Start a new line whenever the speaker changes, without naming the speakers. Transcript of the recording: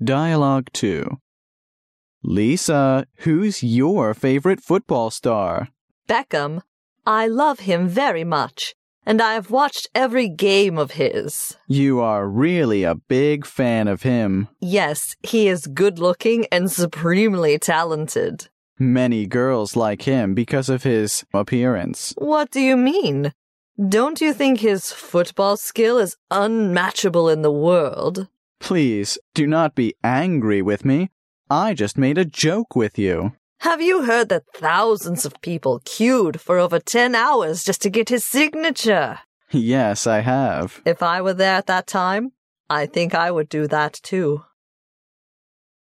Dialogue 2. Lisa, who's your favorite football star?
Beckham. I love him very much, and I have watched every game of his.
You are really a big fan of him.
Yes, he is good-looking and supremely talented.
Many girls like him because of his appearance.
What do you mean? Don't you think his football skill is unmatchable in the world?
Please, do not be angry with me. I just made a joke with you.
Have you heard that thousands of people queued for over 10 hours just to get his signature?
Yes, I have.
If I were there at that time, I think I would do that too.